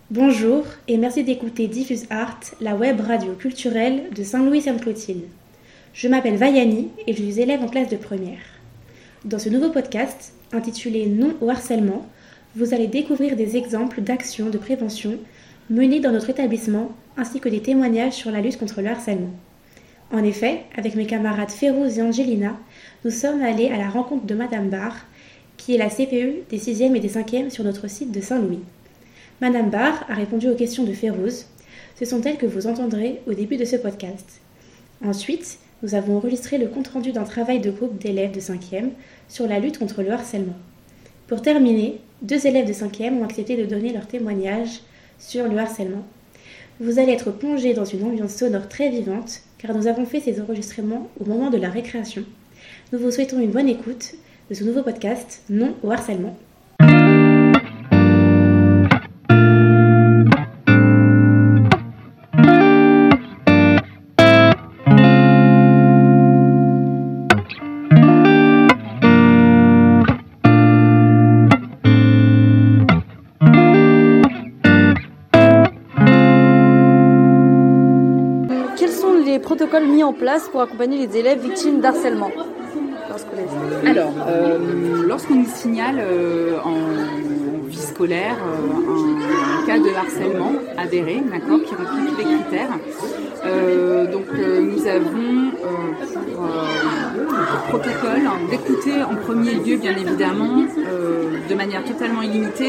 Bonjour et merci d'écouter Diffuse Art, la web radio culturelle de Saint-Louis-Sainte-Clotilde. Je m'appelle Vaiani et je suis élève en classe de première. Dans ce nouveau podcast, intitulé Non au harcèlement, vous allez découvrir des exemples d'actions de prévention menées dans notre établissement ainsi que des témoignages sur la lutte contre le harcèlement. En effet, avec mes camarades Férouz et Angelina, nous sommes allés à la rencontre de Madame Barr, qui est la CPE des 6e et des 5e sur notre site de Saint-Louis. Madame Barr a répondu aux questions de Férouz. Ce sont elles que vous entendrez au début de ce podcast. Ensuite, nous avons enregistré le compte-rendu d'un travail de groupe d'élèves de 5e sur la lutte contre le harcèlement. Pour terminer, 2 élèves de 5e ont accepté de donner leur témoignage sur le harcèlement. Vous allez être plongés dans une ambiance sonore très vivante, car nous avons fait ces enregistrements au moment de la récréation. Nous vous souhaitons une bonne écoute de ce nouveau podcast Non au harcèlement. Protocoles mis en place pour accompagner les élèves victimes d'harcèlement scolaire. Alors, lorsqu'on nous signale en vie scolaire un cas de harcèlement avéré, d'accord, qui remplit tous les critères, nous avons pour protocole d'écouter en premier lieu, bien évidemment, de manière totalement illimitée,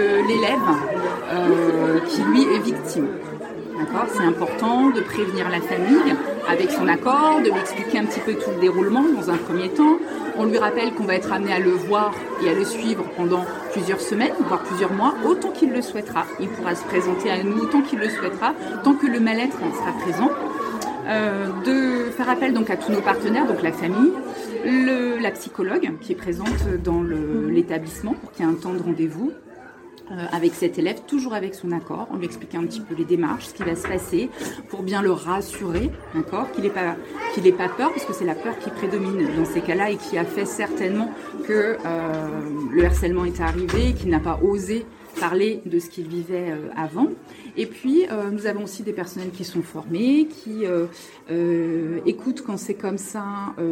l'élève qui lui est victime. D'accord, c'est important de prévenir la famille avec son accord, de lui expliquer un petit peu tout le déroulement dans un premier temps. On lui rappelle qu'on va être amené à le voir et à le suivre pendant plusieurs semaines, voire plusieurs mois, autant qu'il le souhaitera. Il pourra se présenter à nous autant qu'il le souhaitera, tant que le mal-être sera présent. De faire appel donc à tous nos partenaires, donc la famille, la psychologue qui est présente dans l'établissement pour qu'il y ait un temps de rendez-vous. Avec cet élève, toujours avec son accord, on lui explique un petit peu les démarches, ce qui va se passer, pour bien le rassurer, d'accord, qu'il ait pas peur, parce que c'est la peur qui prédomine dans ces cas-là et qui a fait certainement que le harcèlement est arrivé, qu'il n'a pas osé parler de ce qu'il vivait avant. Et puis, nous avons aussi des personnels qui sont formés, qui écoutent quand c'est comme ça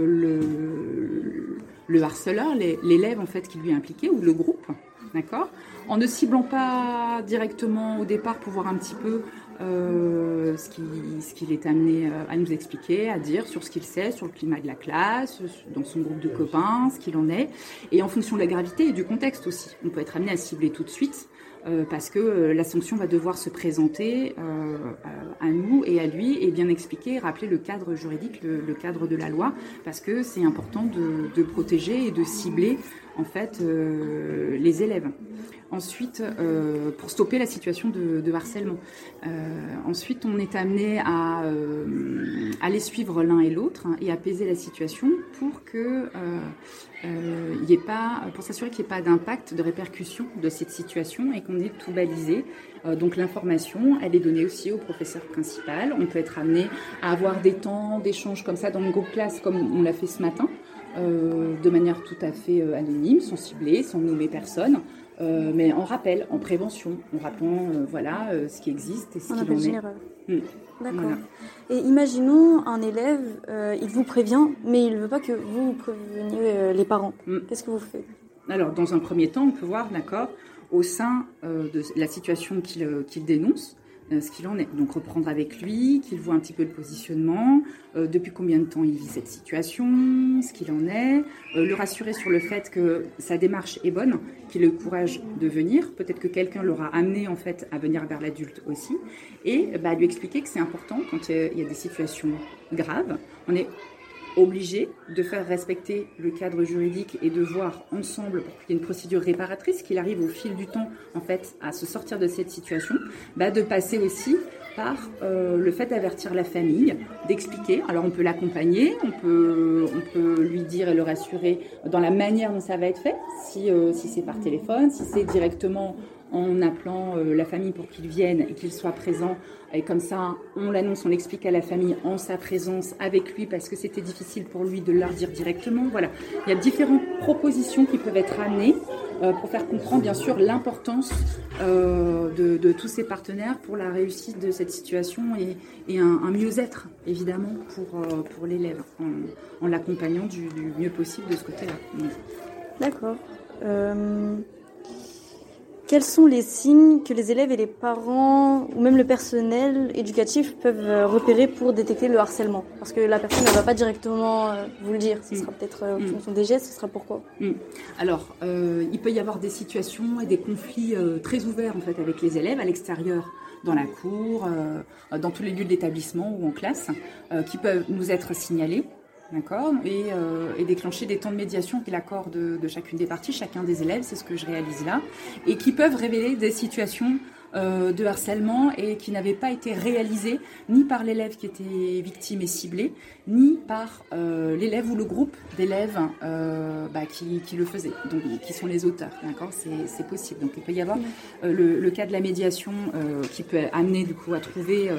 le harceleur, l'élève en fait qui lui est impliqué, ou le groupe. D'accord, en ne ciblant pas directement au départ pour voir un petit peu ce qu'il est amené à nous expliquer, à dire sur ce qu'il sait, sur le climat de la classe, dans son groupe de copains, ce qu'il en est. Et en fonction de la gravité et du contexte aussi. On peut être amené à cibler tout de suite parce que la sanction va devoir se présenter à nous et à lui et bien expliquer, rappeler le cadre juridique, le cadre de la loi, parce que c'est important de protéger et de cibler en fait les élèves. Ensuite, pour stopper la situation de harcèlement. Ensuite, on est amené à les suivre l'un et l'autre et apaiser la situation pour que pour s'assurer qu'il n'y ait pas d'impact, de répercussion de cette situation et qu'on ait tout balisé. Donc l'information, elle est donnée aussi au professeur principal. On peut être amené à avoir des temps d'échange comme ça dans le groupe classe, comme on l'a fait ce matin, de manière tout à fait anonyme, sans cibler, sans nommer personne. Mais en rappel, en prévention, en rappelant ce qui existe et ce qu'il en est. Général. D'accord. Voilà. Et imaginons un élève, il vous prévient, mais il ne veut pas que vous préveniez les parents. Qu'est-ce que vous faites ? Alors, dans un premier temps, on peut voir, d'accord, au sein de la situation qu'il dénonce, ce qu'il en est. Donc reprendre avec lui, qu'il voit un petit peu le positionnement, depuis combien de temps il vit cette situation, ce qu'il en est, le rassurer sur le fait que sa démarche est bonne, qu'il ait le courage de venir, peut-être que quelqu'un l'aura amené en fait à venir vers l'adulte aussi, et lui expliquer que c'est important quand il y a des situations graves, on est obligé de faire respecter le cadre juridique et de voir ensemble pour qu'il y ait une procédure réparatrice, qu'il arrive au fil du temps en fait à se sortir de cette situation, de passer aussi par le fait d'avertir la famille, d'expliquer. Alors on peut l'accompagner, on peut lui dire et le rassurer dans la manière dont ça va être fait, si c'est par téléphone, si c'est directement en appelant la famille pour qu'ils viennent et qu'ils soient présents. Et comme ça, on l'annonce, on l'explique à la famille en sa présence avec lui parce que c'était difficile pour lui de leur dire directement. Voilà, il y a différentes propositions qui peuvent être amenées pour faire comprendre bien sûr l'importance de tous ces partenaires pour la réussite de cette situation et un mieux-être évidemment pour l'élève en l'accompagnant du mieux possible de ce côté-là. D'accord. Quels sont les signes que les élèves et les parents ou même le personnel éducatif peuvent repérer pour détecter le harcèlement? Parce que la personne ne va pas directement vous le dire. Ce sera peut-être en fonction des gestes, ce sera pourquoi? Alors, il peut y avoir des situations et des conflits très ouverts en fait avec les élèves à l'extérieur, dans la cour, dans tous les lieux de l'établissement ou en classe, qui peuvent nous être signalés. D'accord, et déclencher des temps de médiation qui est l'accord de chacune des parties, chacun des élèves, c'est ce que je réalise là, et qui peuvent révéler des situations de harcèlement et qui n'avaient pas été réalisées ni par l'élève qui était victime et ciblé, ni par l'élève ou le groupe d'élèves qui le faisait, donc qui sont les auteurs. D'accord, c'est possible. Donc il peut y avoir le cas de la médiation qui peut amener du coup à trouver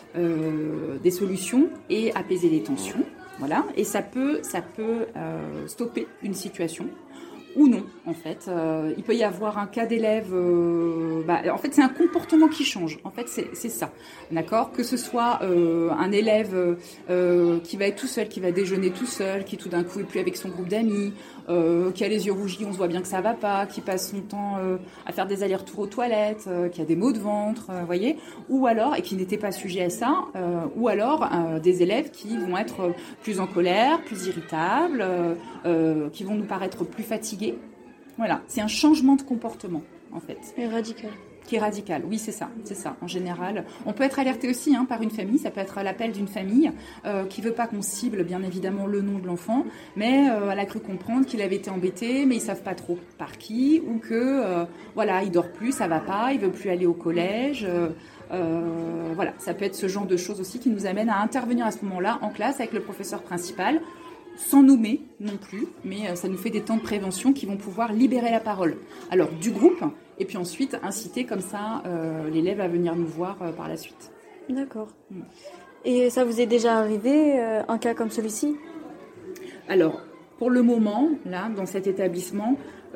des solutions et apaiser les tensions. Voilà, et ça peut stopper une situation ou non, en fait. Il peut y avoir un cas d'élève... en fait, c'est un comportement qui change. En fait, c'est ça. D'accord ? Que ce soit un élève qui va être tout seul, qui va déjeuner tout seul, qui tout d'un coup est plus avec son groupe d'amis, qui a les yeux rougis, on se voit bien que ça va pas, qui passe son temps à faire des allers-retours aux toilettes, qui a des maux de ventre, voyez ? Ou alors, et qui n'était pas sujet à ça, ou alors des élèves qui vont être plus en colère, plus irritables, qui vont nous paraître plus fatigués. Voilà, c'est un changement de comportement, en fait. Et radical. Qui est radical, oui, c'est ça, en général. On peut être alerté aussi par une famille, ça peut être l'appel d'une famille qui veut pas qu'on cible, bien évidemment, le nom de l'enfant, mais elle a cru comprendre qu'il avait été embêté, mais ils savent pas trop par qui, ou que, il dort plus, ça va pas, il veut plus aller au collège... voilà, ça peut être ce genre de choses aussi qui nous amène à intervenir à ce moment-là en classe avec le professeur principal, sans nommer non plus, mais ça nous fait des temps de prévention qui vont pouvoir libérer la parole. Alors, du groupe, et puis ensuite inciter comme ça l'élève à venir nous voir par la suite. D'accord. Et ça vous est déjà arrivé, un cas comme celui-ci ? Alors, pour le moment, là, dans cet établissement,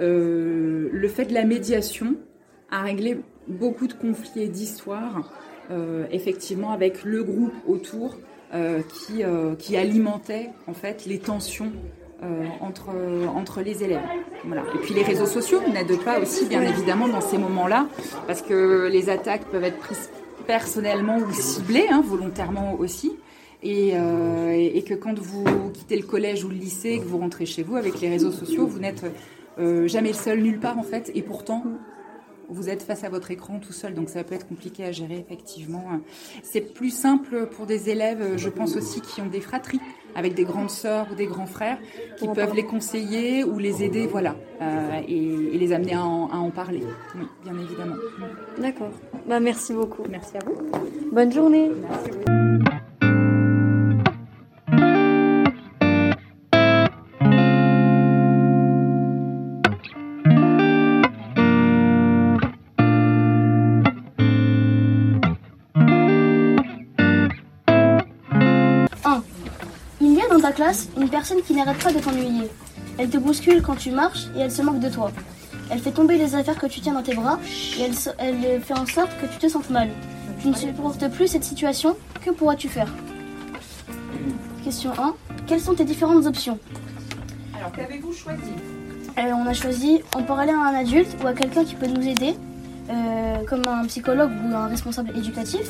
le fait de la médiation a réglé beaucoup de conflits et d'histoires, effectivement, avec le groupe autour, qui alimentait en fait les tensions entre les élèves. Voilà. Et puis les réseaux sociaux n'aident pas aussi, bien évidemment, dans ces moments-là, parce que les attaques peuvent être prises personnellement ou ciblées, volontairement aussi. Et que quand vous quittez le collège ou le lycée, que vous rentrez chez vous avec les réseaux sociaux, vous n'êtes jamais le seul nulle part en fait, et pourtant vous êtes face à votre écran tout seul, donc ça peut être compliqué à gérer effectivement. C'est plus simple pour des élèves, je pense aussi, qui ont des fratries avec des grandes sœurs ou des grands frères qui peuvent les conseiller ou les aider, voilà, et les amener à en parler. Oui, bien évidemment. D'accord. Merci beaucoup. Merci à vous. Bonne journée. Merci. Dans ta classe, une personne qui n'arrête pas de t'ennuyer. Elle te bouscule quand tu marches et elle se moque de toi. Elle fait tomber les affaires que tu tiens dans tes bras et elle fait en sorte que tu te sentes mal. Tu ne supportes plus cette situation, que pourras-tu faire ? Question 1. Quelles sont tes différentes options ? Alors, qu'avez-vous choisi ? On a choisi, on peut aller à un adulte ou à quelqu'un qui peut nous aider, comme un psychologue ou un responsable éducatif.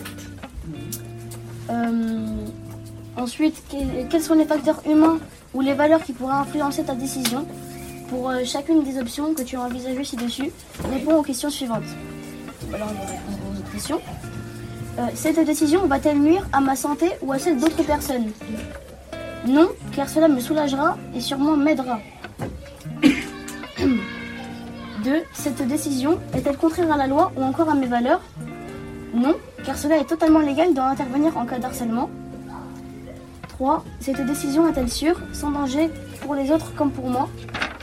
Ensuite, quels sont les facteurs humains ou les valeurs qui pourraient influencer ta décision ? Pour chacune des options que tu as envisagées ci-dessus, réponds aux questions suivantes. Alors, on va répondre aux autres questions. Cette décision va-t-elle nuire à ma santé ou à celle d'autres personnes ? Non, car cela me soulagera et sûrement m'aidera. 2. Cette décision est-elle contraire à la loi ou encore à mes valeurs ? Non, car cela est totalement légal d'intervenir en cas d'harcèlement. 3. Cette décision est-elle sûre, sans danger pour les autres comme pour moi ?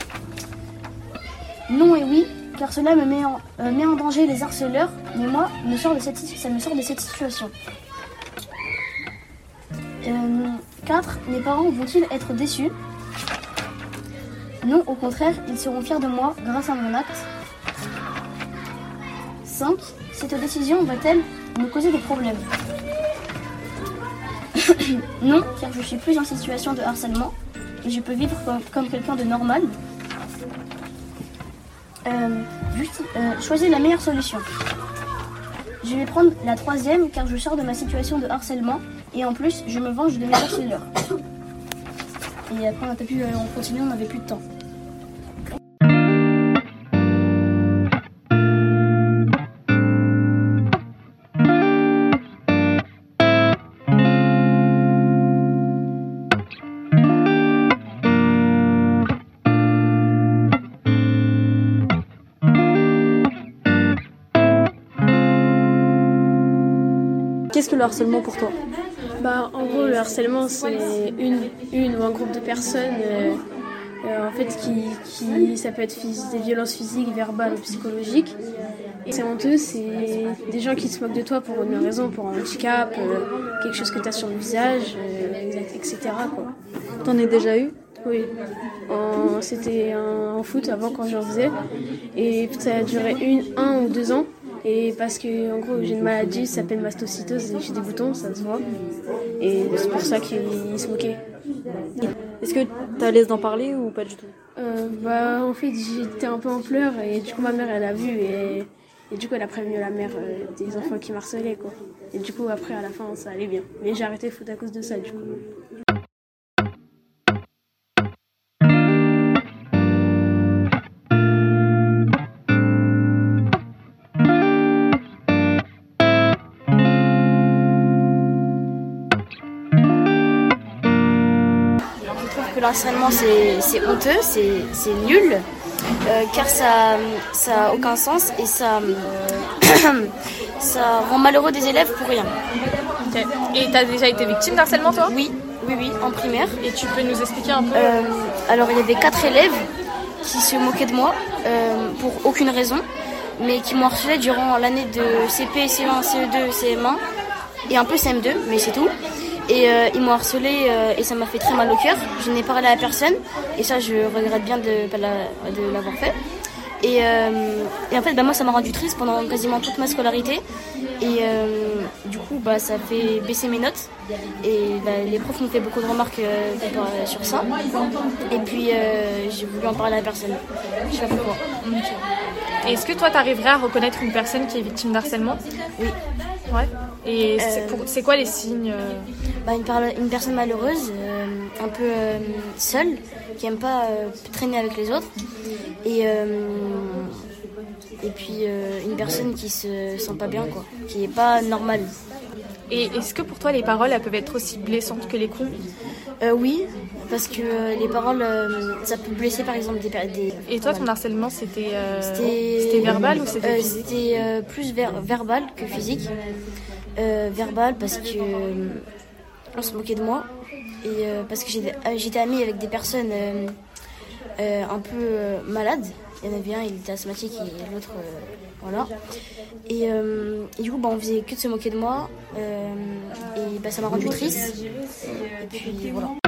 Non et oui, car cela me met en danger les harceleurs, mais moi, ça me sort de cette situation. 4. Mes parents vont-ils être déçus ? Non, au contraire, ils seront fiers de moi grâce à mon acte. 5. Cette décision va-t-elle me causer des problèmes? Non, car je suis plus en situation de harcèlement et je peux vivre comme quelqu'un de normal. Choisis la meilleure solution. Je vais prendre la 3e car je sors de ma situation de harcèlement et en plus je me venge de mes harceleurs. Et après on a pu continuer, on n'avait plus de temps. Qu'est-ce que le harcèlement pour toi? En gros, le harcèlement, c'est une ou un groupe de personnes en fait, qui ça peut être des violences physiques, verbales ou psychologiques. Et c'est honteux, c'est des gens qui se moquent de toi pour une raison, pour un handicap, quelque chose que tu as sur le visage, etc. quoi. T'en as déjà eu? Oui, c'était en foot avant quand j'en faisais. Et ça a duré 1 ou 2 ans. Et parce que en gros j'ai une maladie, ça s'appelle mastocytose et j'ai des boutons, ça se voit. Et c'est pour ça qu'ils se moquaient. Est-ce que t'es à l'aise d'en parler ou pas du tout? En fait j'étais un peu en pleurs et du coup ma mère elle a vu et du coup elle a prévenu la mère des enfants qui m'harcelaient quoi. Et du coup après à la fin ça allait bien. Mais j'ai arrêté le foot à cause de ça du coup. Le harcèlement c'est honteux, c'est nul, car ça a aucun sens et ça rend malheureux des élèves pour rien. Okay. Et t'as déjà été victime d'harcèlement toi? Oui, en primaire. Et tu peux nous expliquer un peu? Alors il y avait 4 élèves qui se moquaient de moi pour aucune raison, mais qui m'ont harcelé durant l'année de CP, CE1, CE2, CM1 et un peu CM2, mais c'est tout. Et ils m'ont harcelé et ça m'a fait très mal au cœur. Je n'ai parlé à personne et ça je regrette bien de l'avoir fait. Et en fait moi ça m'a rendu triste pendant quasiment toute ma scolarité. Et du coup ça fait baisser mes notes. Et les profs m'ont fait beaucoup de remarques sur ça. Et puis j'ai voulu en parler à personne. Je sais pas pourquoi. Et est-ce que toi t'arriverais à reconnaître une personne qui est victime d'harcèlement? Oui. Ouais. Et c'est quoi les signes? Une personne malheureuse, un peu seule, qui aime pas traîner avec les autres, et puis une personne qui se sent pas bien, quoi, qui est pas normale. Et est-ce que pour toi les paroles elles peuvent être aussi blessantes que les coups? Oui, parce que les paroles ça peut blesser par exemple des... Et toi ton harcèlement c'était verbal ou c'était physique? C'était plus verbal que physique. Verbal parce que on se moquait de moi et parce que j'étais amie avec des personnes un peu malades. Il y en avait un, il était asthmatique et l'autre voilà. Et du coup on faisait que de se moquer de moi et ça m'a rendu triste. Et puis voilà.